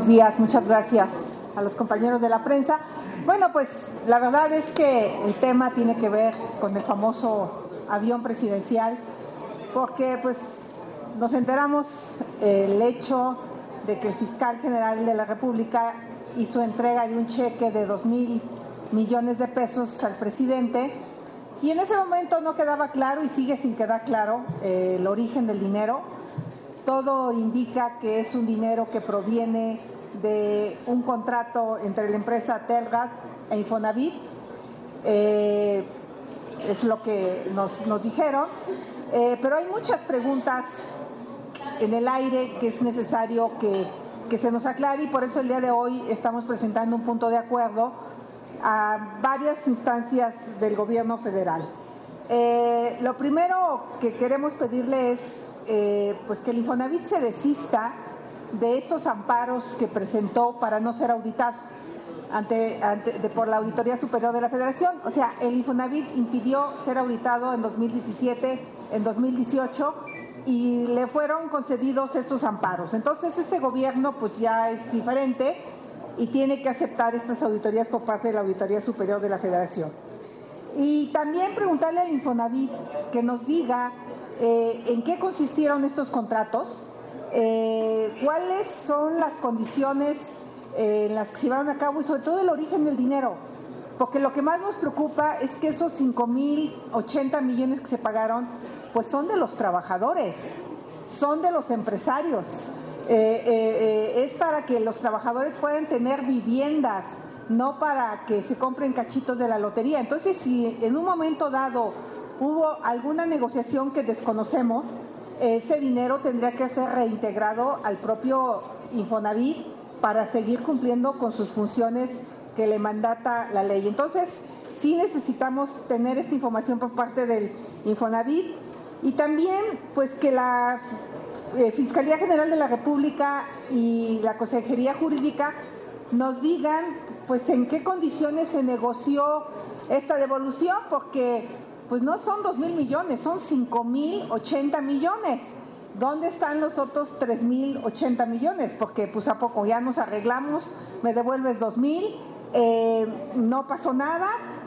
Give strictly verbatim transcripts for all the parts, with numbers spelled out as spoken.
días, muchas gracias a los compañeros de la prensa. Bueno, pues la verdad es que el tema tiene que ver con el famoso avión presidencial, porque pues nos enteramos el hecho de que el fiscal general de la República hizo entrega de un cheque de dos mil millones de pesos al presidente, y en ese momento no quedaba claro y sigue sin quedar claro eh, el origen del dinero. Todo indica que es un dinero que proviene de un contrato entre la empresa Telgas e Infonavit, eh, es lo que nos, nos dijeron, eh, pero hay muchas preguntas en el aire que es necesario que, que se nos aclare, y por eso el día de hoy estamos presentando un punto de acuerdo a varias instancias del gobierno federal. Eh, lo primero que queremos pedirle es eh, pues que el Infonavit se desista de estos amparos que presentó para no ser auditado ante, ante, de, por la Auditoría Superior de la Federación. O sea, el Infonavit impidió ser auditado en dos mil diecisiete, en dos mil dieciocho, y le fueron concedidos estos amparos. Entonces este gobierno pues ya es diferente y tiene que aceptar estas auditorías por parte de la Auditoría Superior de la Federación. Y también preguntarle al Infonavit que nos diga eh, en qué consistieron estos contratos, eh, cuáles son las condiciones eh, en las que se llevaron a cabo y sobre todo el origen del dinero, porque lo que más nos preocupa es que esos cinco mil ochenta millones que se pagaron pues son de los trabajadores, son de los empresarios, eh, eh, eh, es para que los trabajadores puedan tener viviendas, no para que se compren cachitos de la lotería. Entonces, si en un momento dado hubo alguna negociación que desconocemos, ese dinero tendría que ser reintegrado al propio Infonavit para seguir cumpliendo con sus funciones que le mandata la ley. Entonces, sí necesitamos tener esta información por parte del Infonavit, y también pues que la eh, Fiscalía General de la República y la Consejería Jurídica nos digan pues en qué condiciones se negoció esta devolución, porque pues no son dos mil millones, son cinco mil ochenta millones. ¿Dónde están los otros tres mil ochenta millones? Porque pues a poco ya nos arreglamos, me devuelves dos mil, eh, no pasó nada.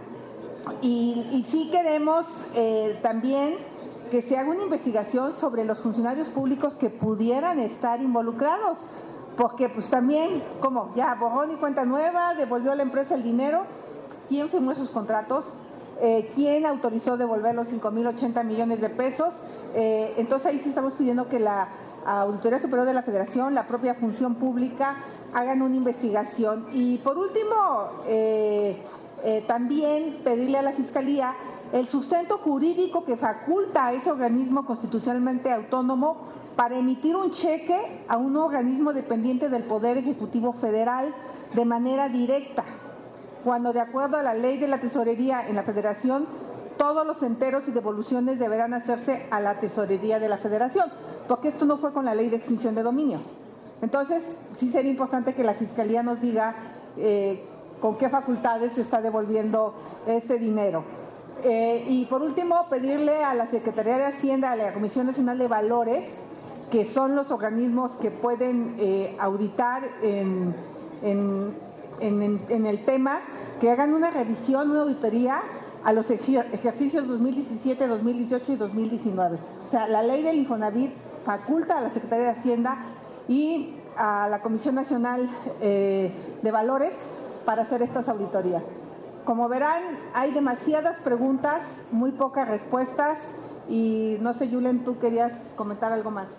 Y, y sí queremos eh, también que se haga una investigación sobre los funcionarios públicos que pudieran estar involucrados, porque pues también, como ya borrón y cuenta nueva, devolvió a la empresa el dinero, ¿quién firmó esos contratos? Eh, ¿Quién autorizó devolver los cinco mil ochenta millones de pesos? Eh, entonces ahí sí estamos pidiendo que la Auditoría Superior de la Federación, la propia Función Pública, hagan una investigación. Y por último, eh, eh, también pedirle a la Fiscalía el sustento jurídico que faculta a ese organismo constitucionalmente autónomo para emitir un cheque a un organismo dependiente del Poder Ejecutivo Federal de manera directa, cuando de acuerdo a la ley de la tesorería en la Federación, todos los enteros y devoluciones deberán hacerse a la tesorería de la Federación, porque esto no fue con la ley de extinción de dominio. Entonces, sí sería importante que la Fiscalía nos diga eh, con qué facultades se está devolviendo este dinero. Eh, y por último, pedirle a la Secretaría de Hacienda, a la Comisión Nacional de Valores, que son los organismos que pueden eh, auditar en, en, en, en el tema, que hagan una revisión, una auditoría a los ejercicios dos mil diecisiete, dos mil dieciocho y dos mil diecinueve. O sea, la ley del Infonavit faculta a la Secretaría de Hacienda y a la Comisión Nacional eh, de Valores para hacer estas auditorías. Como verán, hay demasiadas preguntas, muy pocas respuestas, y no sé, Yulen, tú querías comentar algo más.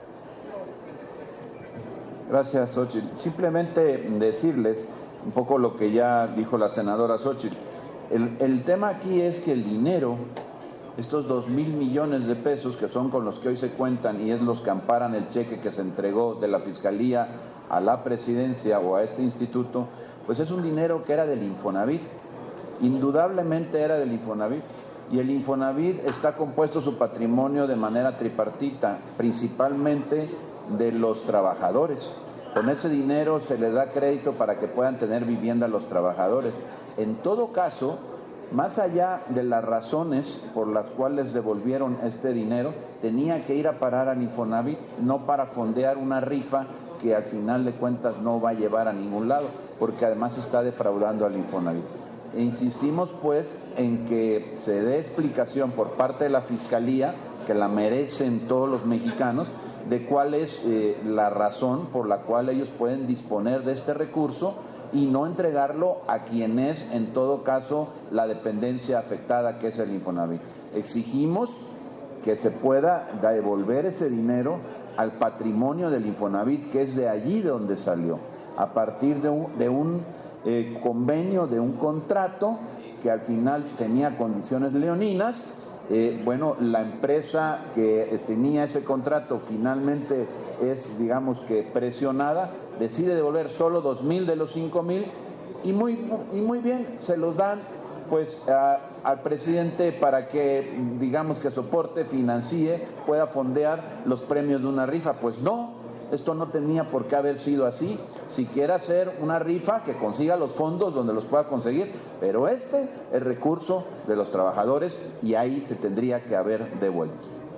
Gracias, Xochitl. Simplemente decirles un poco lo que ya dijo la senadora Xochitl. El, el tema aquí es que el dinero, estos dos mil millones de pesos que son con los que hoy se cuentan y es los que amparan el cheque que se entregó de la Fiscalía a la Presidencia o a este instituto, pues es un dinero que era del Infonavit. Indudablemente era del Infonavit, y el Infonavit está compuesto su patrimonio de manera tripartita, principalmente de los trabajadores. Con ese dinero se les da crédito para que puedan tener vivienda a los trabajadores. En todo caso, más allá de las razones por las cuales devolvieron este dinero, tenía que ir a parar al Infonavit, no para fondear una rifa que al final de cuentas no va a llevar a ningún lado, porque además está defraudando al Infonavit. E insistimos pues en que se dé explicación por parte de la Fiscalía, que la merecen todos los mexicanos, de cuál es eh, la razón por la cual ellos pueden disponer de este recurso y no entregarlo a quien es en todo caso la dependencia afectada, que es el Infonavit. Exigimos que se pueda devolver ese dinero al patrimonio del Infonavit, que es de allí de donde salió, a partir de un, de un eh, convenio, de un contrato que al final tenía condiciones leoninas. Eh, bueno, la empresa que eh, tenía ese contrato finalmente es, digamos que presionada, decide devolver solo dos mil de los cinco mil y muy, y muy bien, se los dan pues a, al presidente para que, digamos que soporte, financie, pueda fondear los premios de una rifa. Pues no, esto no tenía por qué haber sido así. Si quiere hacer una rifa, que consiga los fondos donde los pueda conseguir, pero este es recurso de los trabajadores y ahí se tendría que haber devuelto.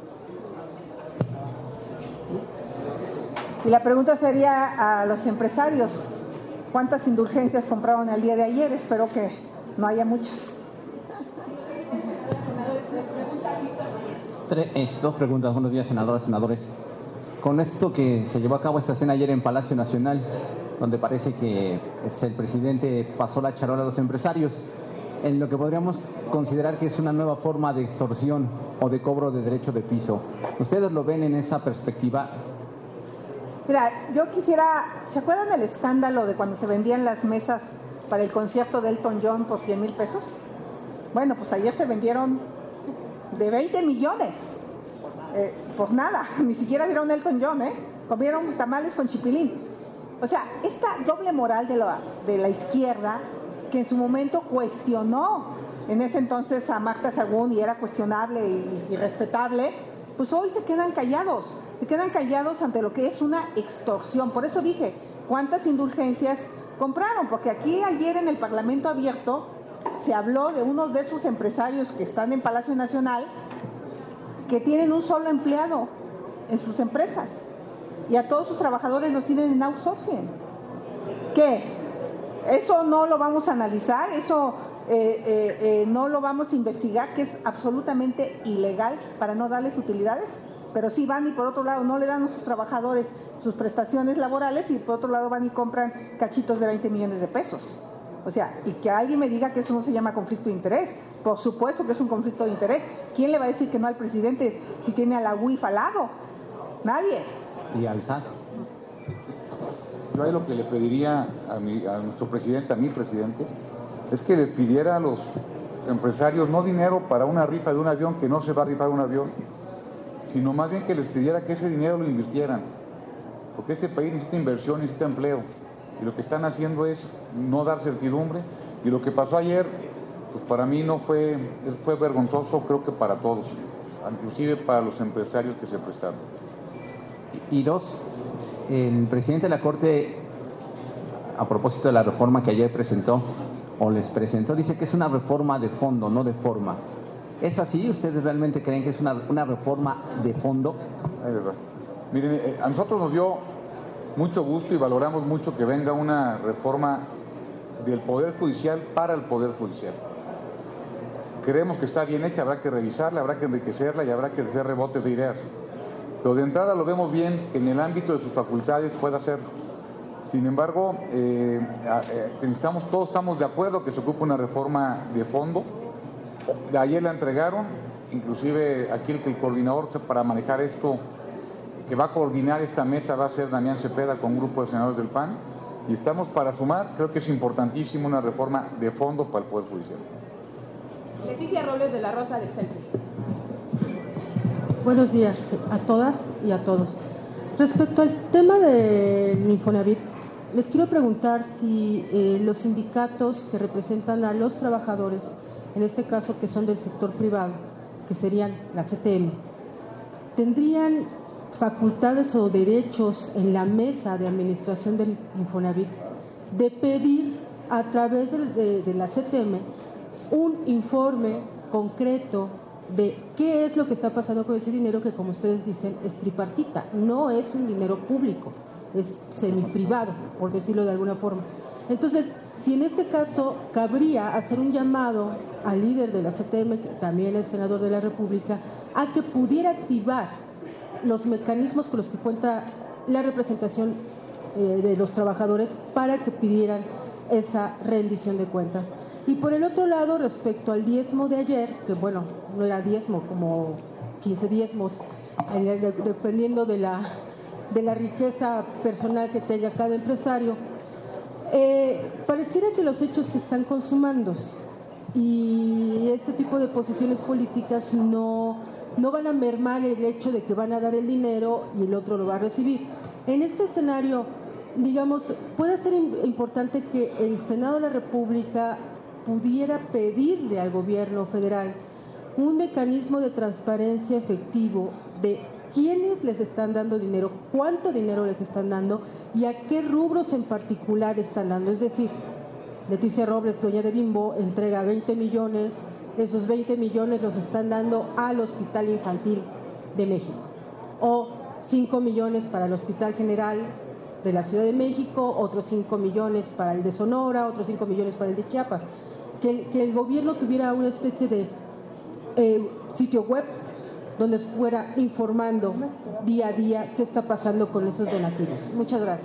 Y la pregunta sería a los empresarios, ¿cuántas indulgencias compraron el día de ayer? Espero que no haya muchas. Tres, dos preguntas. Buenos días, senadoras, senadores. Con esto que se llevó a cabo esta cena ayer en Palacio Nacional, donde parece que el presidente pasó la charola a los empresarios, en lo que podríamos considerar que es una nueva forma de extorsión o de cobro de derecho de piso. ¿Ustedes lo ven en esa perspectiva? Mira, yo quisiera, ¿se acuerdan del escándalo de cuando se vendían las mesas para el concierto de Elton John por cien mil pesos? Bueno, pues ayer se vendieron de veinte millones, eh, por nada, ni siquiera vieron Elton John, ¿eh? Comieron tamales con chipilín. O sea, esta doble moral de la, de la izquierda, que en su momento cuestionó en ese entonces a Marta Sagún y era cuestionable y, y respetable, pues hoy se quedan callados, se quedan callados ante lo que es una extorsión. Por eso dije, ¿cuántas indulgencias compraron? Porque aquí ayer en el Parlamento Abierto se habló de unos de esos empresarios que están en Palacio Nacional que tienen un solo empleado en sus empresas y a todos sus trabajadores los tienen en outsourcing. ¿Qué? ¿Eso no lo vamos a analizar? ¿Eso eh, eh, eh, no lo vamos a investigar? Que es absolutamente ilegal para no darles utilidades, pero sí van y por otro lado no le dan a sus trabajadores sus prestaciones laborales y por otro lado van y compran cachitos de veinte millones de pesos. O sea, y que alguien me diga que eso no se llama conflicto de interés. Por supuesto que es un conflicto de interés. ¿Quién le va a decir que no al presidente si tiene a la U I F al lado? Nadie. Y al S A T. Yo ahí lo que le pediría a, mi, a nuestro presidente, a mi presidente, es que les pidiera a los empresarios no dinero para una rifa de un avión, que no se va a rifar un avión, sino más bien que les pidiera que ese dinero lo invirtieran, porque este país necesita inversión, necesita empleo, y lo que están haciendo es no dar certidumbre, y lo que pasó ayer, pues para mí no fue, fue vergonzoso, creo que para todos, inclusive para los empresarios que se prestaron. Y dos, el presidente de la Corte, a propósito de la reforma que ayer presentó, o les presentó, dice que es una reforma de fondo, no de forma. ¿Es así? ¿Ustedes realmente creen que es una, una reforma de fondo? Es verdad. Miren, eh, a nosotros nos dio mucho gusto y valoramos mucho que venga una reforma del Poder Judicial para el Poder Judicial. Creemos que está bien hecha, habrá que revisarla, habrá que enriquecerla y habrá que hacer rebotes de ideas. Pero de entrada lo vemos bien que en el ámbito de sus facultades pueda hacerlo. Sin embargo, eh, eh, necesitamos, todos estamos de acuerdo que se ocupa una reforma de fondo. De ayer la entregaron, inclusive aquí el, el coordinador para manejar esto, que va a coordinar esta mesa, va a ser Damián Cepeda con un grupo de senadores del P A N, y estamos para sumar. Creo que es importantísimo una reforma de fondo para el Poder Judicial. Leticia Robles de la Rosa de Excelsior. Buenos días a todas y a todos. Respecto al tema del Infonavit, les quiero preguntar si eh, los sindicatos que representan a los trabajadores, en este caso que son del sector privado, que serían la C T M, ¿tendrían facultades o derechos en la mesa de administración del Infonavit de pedir a través de, de, de la C T M un informe concreto de qué es lo que está pasando con ese dinero que, como ustedes dicen, es tripartita, no es un dinero público, es semi-privado, por decirlo de alguna forma. Entonces, si en este caso cabría hacer un llamado al líder de la C T M, que también es senador de la República, a que pudiera activar los mecanismos con los que cuenta la representación eh, de los trabajadores para que pidieran esa rendición de cuentas. Y por el otro lado, respecto al diezmo de ayer, que bueno, no era diezmo, como quince diezmos, eh, dependiendo de la, de la riqueza personal que tenga cada empresario, eh, pareciera que los hechos se están consumando y este tipo de posiciones políticas no, no van a mermar el hecho de que van a dar el dinero y el otro lo va a recibir. En este escenario, digamos, puede ser importante que el Senado de la República pudiera pedirle al gobierno federal un mecanismo de transparencia efectivo de quiénes les están dando dinero, cuánto dinero les están dando y a qué rubros en particular están dando. Es decir, Leticia Robles, dueña de Bimbo, entrega veinte millones, esos veinte millones los están dando al Hospital Infantil de México, o cinco millones para el Hospital General de la Ciudad de México, otros cinco millones para el de Sonora, otros cinco millones para el de Chiapas. Que el, que el gobierno tuviera una especie de eh, sitio web donde fuera informando día a día qué está pasando con esos donativos. Muchas gracias.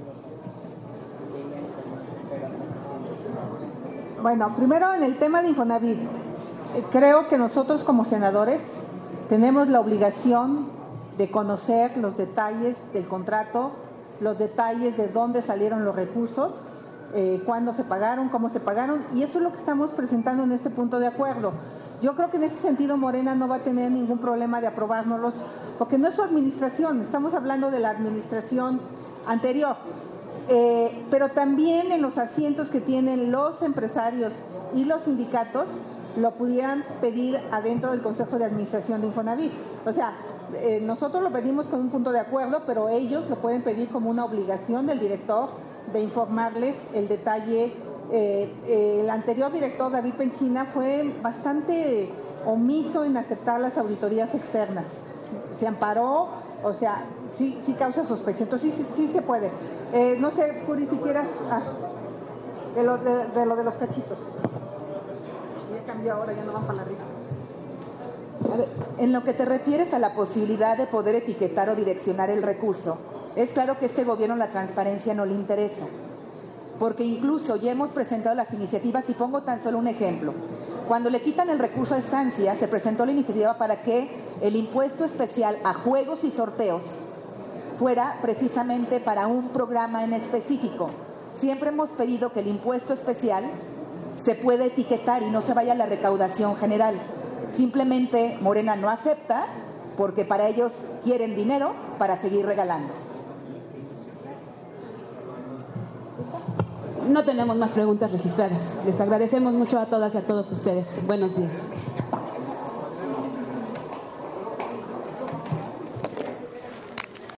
Bueno, primero en el tema de Infonavit, creo que nosotros como senadores tenemos la obligación de conocer los detalles del contrato, los detalles de dónde salieron los recursos, eh, cuándo se pagaron, cómo se pagaron, y eso es lo que estamos presentando en este punto de acuerdo. Yo creo que en ese sentido Morena no va a tener ningún problema de aprobárnoslos, porque no es su administración, estamos hablando de la administración anterior. Eh, pero también en los asientos que tienen los empresarios y los sindicatos lo pudieran pedir adentro del Consejo de Administración de Infonavit. O sea, eh, nosotros lo pedimos con un punto de acuerdo, pero ellos lo pueden pedir como una obligación del director de informarles el detalle. Eh, eh, el anterior director, David Penchina, fue bastante omiso en aceptar las auditorías externas. Se amparó, o sea, sí, sí causa sospecha. Entonces sí, sí, sí se puede. Eh, no sé, Curi, si quieras ah, de, lo, de, de lo de los cachitos. Ya cambió ahora, ya no van para la rica. A ver, en lo que te refieres a la posibilidad de poder etiquetar o direccionar el recurso, es claro que a este gobierno la transparencia no le interesa, porque incluso ya hemos presentado las iniciativas y pongo tan solo un ejemplo. Cuando le quitan el recurso a estancia, se presentó la iniciativa para que el impuesto especial a juegos y sorteos fuera precisamente para un programa en específico. Siempre hemos pedido que el impuesto especial se pueda etiquetar y no se vaya a la recaudación general. Simplemente Morena no acepta porque para ellos quieren dinero para seguir regalando. No tenemos más preguntas registradas. Les agradecemos mucho a todas y a todos ustedes. Buenos días.